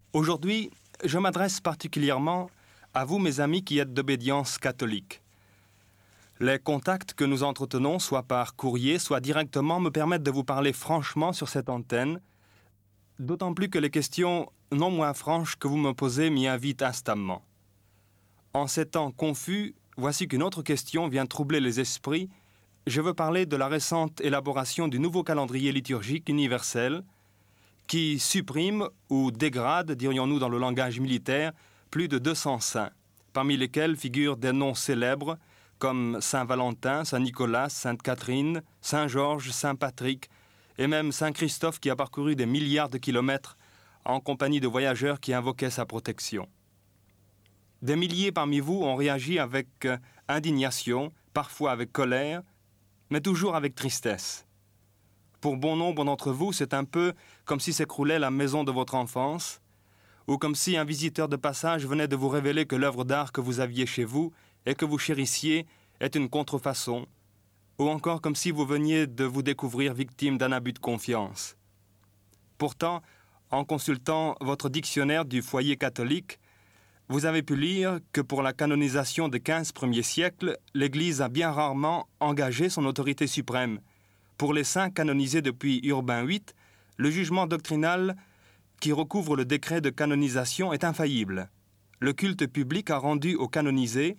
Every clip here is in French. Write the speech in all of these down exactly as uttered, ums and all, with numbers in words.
Aujourd'hui, je m'adresse particulièrement à vous, mes amis qui êtes d'obédience catholique. Les contacts que nous entretenons, soit par courrier, soit directement, me permettent de vous parler franchement sur cette antenne, d'autant plus que les questions non moins franches que vous me posez m'y invitent instamment. En ces temps confus, voici qu'une autre question vient troubler les esprits. Je veux parler de la récente élaboration du nouveau calendrier liturgique universel qui supprime ou dégrade, dirions-nous dans le langage militaire, plus de deux cents saints, parmi lesquels figurent des noms célèbres comme Saint Valentin, Saint Nicolas, Sainte Catherine, Saint Georges, Saint Patrick et même Saint Christophe qui a parcouru des milliards de kilomètres en compagnie de voyageurs qui invoquaient sa protection. Des milliers parmi vous ont réagi avec indignation, parfois avec colère, mais toujours avec tristesse. Pour bon nombre d'entre vous, c'est un peu comme si s'écroulait la maison de votre enfance, ou comme si un visiteur de passage venait de vous révéler que l'œuvre d'art que vous aviez chez vous et que vous chérissiez est une contrefaçon, ou encore comme si vous veniez de vous découvrir victime d'un abus de confiance. Pourtant, en consultant votre dictionnaire du foyer catholique, vous avez pu lire que pour la canonisation des quinze premiers siècles, l'Église a bien rarement engagé son autorité suprême. Pour les saints canonisés depuis Urbain huit, le jugement doctrinal qui recouvre le décret de canonisation est infaillible. Le culte public a rendu aux canonisés,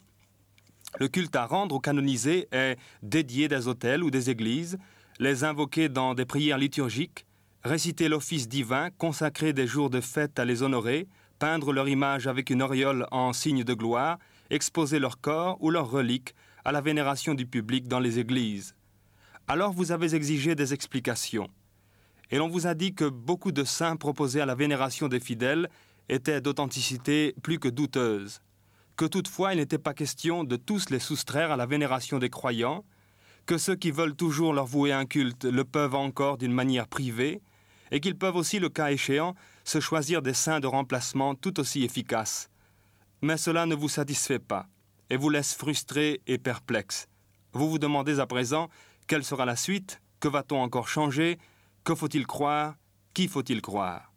le culte à rendre aux canonisés est dédié des autels ou des églises, les invoquer dans des prières liturgiques, réciter l'office divin, consacrer des jours de fête à les honorer, peindre leur image avec une auréole en signe de gloire, exposer leur corps ou leurs reliques à la vénération du public dans les églises. Alors vous avez exigé des explications. Et l'on vous a dit que beaucoup de saints proposés à la vénération des fidèles étaient d'authenticité plus que douteuse, que toutefois il n'était pas question de tous les soustraire à la vénération des croyants, que ceux qui veulent toujours leur vouer un culte le peuvent encore d'une manière privée, et qu'ils peuvent aussi, le cas échéant, se choisir des saints de remplacement tout aussi efficaces. Mais cela ne vous satisfait pas, et vous laisse frustrés et perplexes. Vous vous demandez à présent quelle sera la suite, que va-t-on encore changer, que faut-il croire, qui faut-il croire.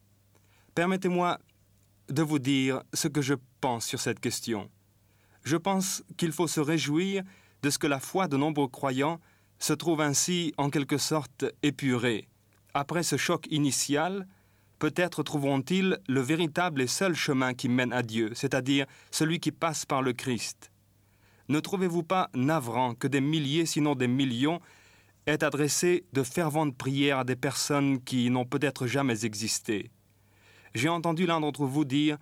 Permettez-moi de vous dire ce que je pense sur cette question. Je pense qu'il faut se réjouir de ce que la foi de nombreux croyants se trouve ainsi en quelque sorte épurée. Après ce choc initial, peut-être trouveront-ils le véritable et seul chemin qui mène à Dieu, c'est-à-dire celui qui passe par le Christ. Ne trouvez-vous pas navrant que des milliers, sinon des millions, aient adressé de ferventes prières à des personnes qui n'ont peut-être jamais existé? J'ai entendu l'un d'entre vous dire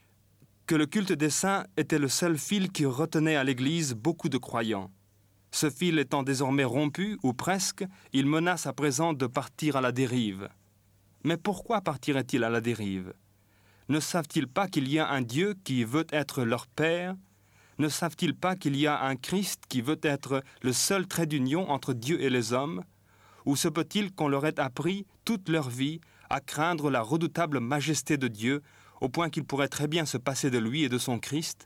que le culte des saints était le seul fil qui retenait à l'Église beaucoup de croyants. Ce fil étant désormais rompu, ou presque, il menace à présent de partir à la dérive. Mais pourquoi partirait-il à la dérive? Ne savent-ils pas qu'il y a un Dieu qui veut être leur Père? Ne savent-ils pas qu'il y a un Christ qui veut être le seul trait d'union entre Dieu et les hommes? Ou se peut-il qu'on leur ait appris toute leur vie à craindre la redoutable majesté de Dieu, au point qu'il pourrait très bien se passer de lui et de son Christ?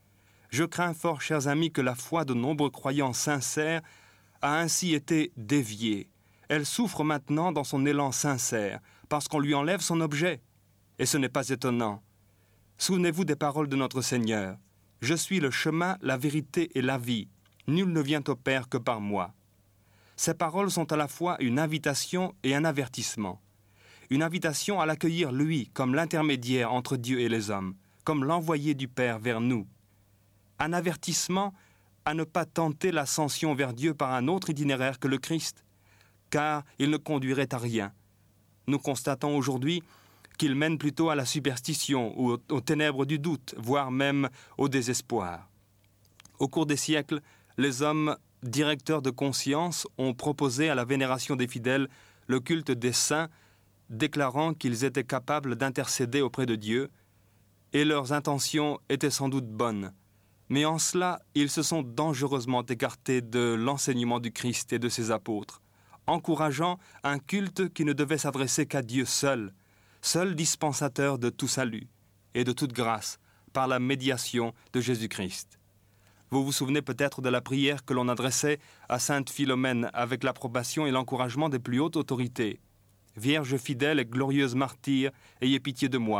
Je crains fort, chers amis, que la foi de nombreux croyants sincères a ainsi été déviée. Elle souffre maintenant dans son élan sincère, parce qu'on lui enlève son objet. Et ce n'est pas étonnant. Souvenez-vous des paroles de notre Seigneur. « Je suis le chemin, la vérité et la vie. Nul ne vient au Père que par moi. » Ces paroles sont à la fois une invitation et un avertissement. Une invitation à l'accueillir lui comme l'intermédiaire entre Dieu et les hommes, comme l'envoyé du Père vers nous. Un avertissement à ne pas tenter l'ascension vers Dieu par un autre itinéraire que le Christ, car il ne conduirait à rien. Nous constatons aujourd'hui qu'il mène plutôt à la superstition ou aux ténèbres du doute, voire même au désespoir. Au cours des siècles, les hommes directeurs de conscience ont proposé à la vénération des fidèles le culte des saints, déclarant qu'ils étaient capables d'intercéder auprès de Dieu, et leurs intentions étaient sans doute bonnes. Mais en cela, ils se sont dangereusement écartés de l'enseignement du Christ et de ses apôtres, encourageant un culte qui ne devait s'adresser qu'à Dieu seul, seul dispensateur de tout salut et de toute grâce, par la médiation de Jésus-Christ. Vous vous souvenez peut-être de la prière que l'on adressait à Sainte Philomène avec l'approbation et l'encouragement des plus hautes autorités. « Vierge fidèle et glorieuse martyre, ayez pitié de moi,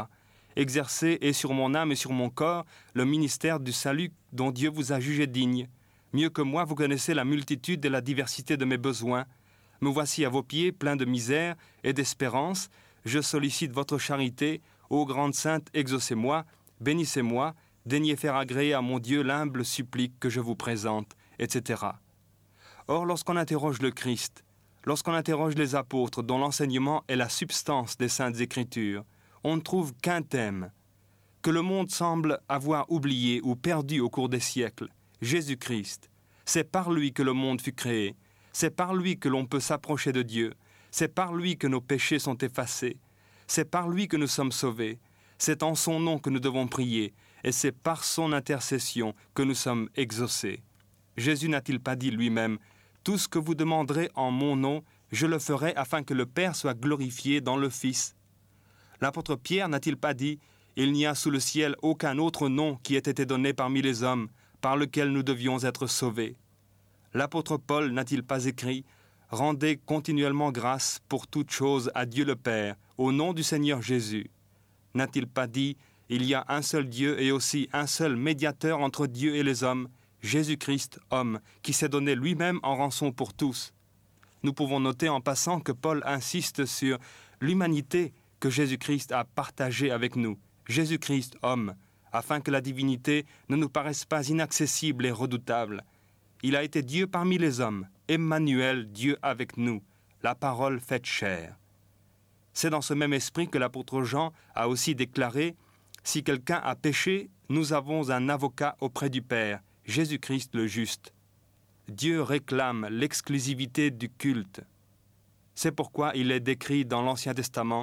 exercez et sur mon âme et sur mon corps le ministère du salut dont Dieu vous a jugé digne. Mieux que moi, vous connaissez la multitude et la diversité de mes besoins. Me voici à vos pieds, plein de misère et d'espérance. Je sollicite votre charité. Ô grande sainte, exaucez-moi, bénissez-moi, daignez faire agréer à mon Dieu l'humble supplique que je vous présente, et cetera. Or, lorsqu'on interroge le Christ, lorsqu'on interroge les apôtres dont l'enseignement est la substance des Saintes Écritures, on ne trouve qu'un thème, que le monde semble avoir oublié ou perdu au cours des siècles, Jésus-Christ. C'est par lui que le monde fut créé, c'est par lui que l'on peut s'approcher de Dieu, c'est par lui que nos péchés sont effacés, c'est par lui que nous sommes sauvés, c'est en son nom que nous devons prier, et c'est par son intercession que nous sommes exaucés. Jésus n'a-t-il pas dit lui-même « Tout ce que vous demanderez en mon nom, je le ferai afin que le Père soit glorifié dans le Fils ». L'apôtre Pierre n'a-t-il pas dit « Il n'y a sous le ciel aucun autre nom qui ait été donné parmi les hommes, par lequel nous devions être sauvés ». L'apôtre Paul n'a-t-il pas écrit « Rendez continuellement grâce pour toutes choses à Dieu le Père, au nom du Seigneur Jésus ». N'a-t-il pas dit « Il y a un seul Dieu et aussi un seul médiateur entre Dieu et les hommes, Jésus-Christ, homme, qui s'est donné lui-même en rançon pour tous ». Nous pouvons noter en passant que Paul insiste sur l'humanité que Jésus-Christ a partagée avec nous, Jésus-Christ, homme, afin que la divinité ne nous paraisse pas inaccessible et redoutable. Il a été Dieu parmi les hommes, Emmanuel, Dieu avec nous, la parole faite chair. C'est dans ce même esprit que l'apôtre Jean a aussi déclaré « Si quelqu'un a péché, nous avons un avocat auprès du Père, Jésus-Christ le juste. » Dieu réclame l'exclusivité du culte. C'est pourquoi il est décrit dans l'Ancien Testament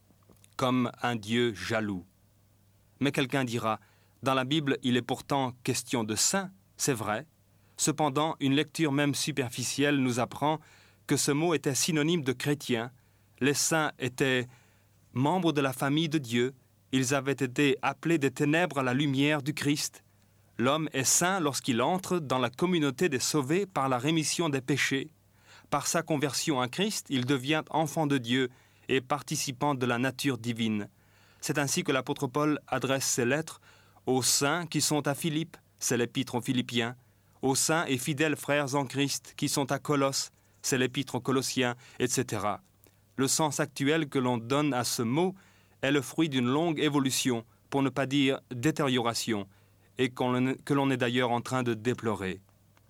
comme un Dieu jaloux. Mais quelqu'un dira « Dans la Bible, il est pourtant question de saint, c'est vrai. » Cependant, une lecture même superficielle nous apprend que ce mot était synonyme de chrétien. Les saints étaient membres de la famille de Dieu. Ils avaient été appelés des ténèbres à la lumière du Christ. L'homme est saint lorsqu'il entre dans la communauté des sauvés par la rémission des péchés. Par sa conversion à Christ, il devient enfant de Dieu et participant de la nature divine. C'est ainsi que l'apôtre Paul adresse ses lettres aux saints qui sont à Philippe, c'est l'épître aux Philippiens, aux saints et fidèles frères en Christ qui sont à Colosse, c'est l'épître aux Colossiens, et cetera. Le sens actuel que l'on donne à ce mot est le fruit d'une longue évolution, pour ne pas dire détérioration, et qu'on, que l'on est d'ailleurs en train de déplorer.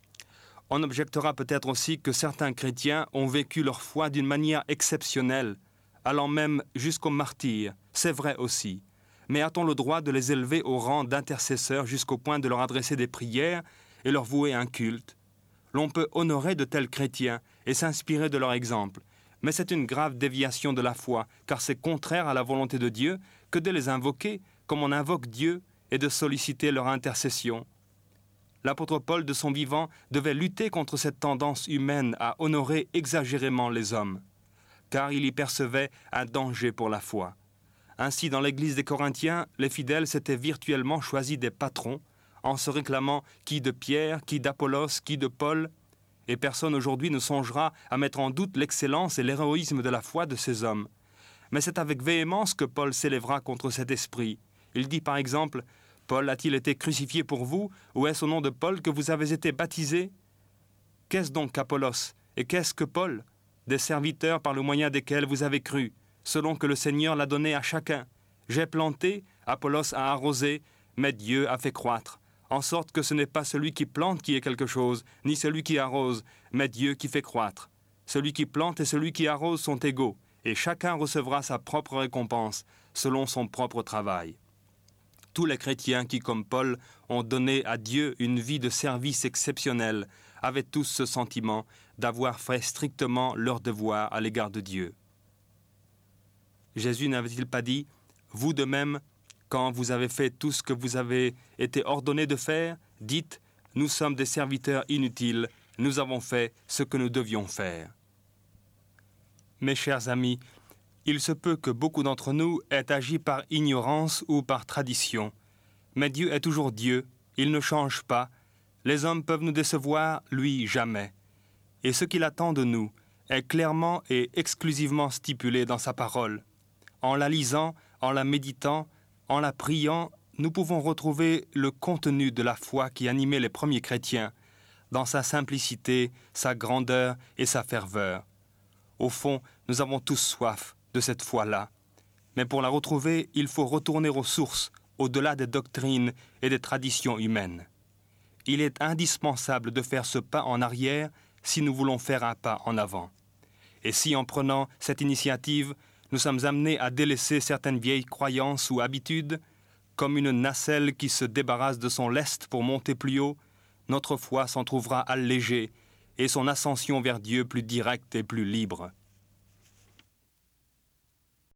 On objectera peut-être aussi que certains chrétiens ont vécu leur foi d'une manière exceptionnelle, allant même jusqu'au martyre, c'est vrai aussi. Mais a-t-on le droit de les élever au rang d'intercesseurs jusqu'au point de leur adresser des prières et leur vouer un culte? L'on peut honorer de tels chrétiens et s'inspirer de leur exemple, mais c'est une grave déviation de la foi, car c'est contraire à la volonté de Dieu que de les invoquer comme on invoque Dieu et de solliciter leur intercession. L'apôtre Paul, de son vivant, devait lutter contre cette tendance humaine à honorer exagérément les hommes, car il y percevait un danger pour la foi. Ainsi, dans l'église des Corinthiens, les fidèles s'étaient virtuellement choisis des patrons, en se réclamant qui de Pierre, qui d'Apollos, qui de Paul, et personne aujourd'hui ne songera à mettre en doute l'excellence et l'héroïsme de la foi de ces hommes. Mais c'est avec véhémence que Paul s'élèvera contre cet esprit. Il dit par exemple « Paul a-t-il été crucifié pour vous, ou est-ce au nom de Paul que vous avez été baptisés ? Qu'est-ce donc qu'Apollos, et qu'est-ce que Paul ? Des serviteurs par le moyen desquels vous avez cru, selon que le Seigneur l'a donné à chacun. J'ai planté, Apollos a arrosé, mais Dieu a fait croître. En sorte que ce n'est pas celui qui plante qui est quelque chose, ni celui qui arrose, mais Dieu qui fait croître. Celui qui plante et celui qui arrose sont égaux, et chacun recevra sa propre récompense, selon son propre travail. » Tous les chrétiens qui, comme Paul, ont donné à Dieu une vie de service exceptionnelle, avaient tous ce sentiment d'avoir fait strictement leur devoir à l'égard de Dieu. Jésus n'avait-il pas dit « Vous de même, quand vous avez fait tout ce que vous avez été ordonné de faire, dites « Nous sommes des serviteurs inutiles, nous avons fait ce que nous devions faire. » Mes chers amis, il se peut que beaucoup d'entre nous aient agi par ignorance ou par tradition. Mais Dieu est toujours Dieu, il ne change pas. Les hommes peuvent nous décevoir, lui jamais. Et ce qu'il attend de nous est clairement et exclusivement stipulé dans sa parole. En la lisant, en la méditant, En la priant, nous pouvons retrouver le contenu de la foi qui animait les premiers chrétiens, dans sa simplicité, sa grandeur et sa ferveur. Au fond, nous avons tous soif de cette foi-là. Mais pour la retrouver, il faut retourner aux sources, au-delà des doctrines et des traditions humaines. Il est indispensable de faire ce pas en arrière si nous voulons faire un pas en avant. Et si, en prenant cette initiative, nous sommes amenés à délaisser certaines vieilles croyances ou habitudes, comme une nacelle qui se débarrasse de son lest pour monter plus haut, notre foi s'en trouvera allégée et son ascension vers Dieu plus directe et plus libre.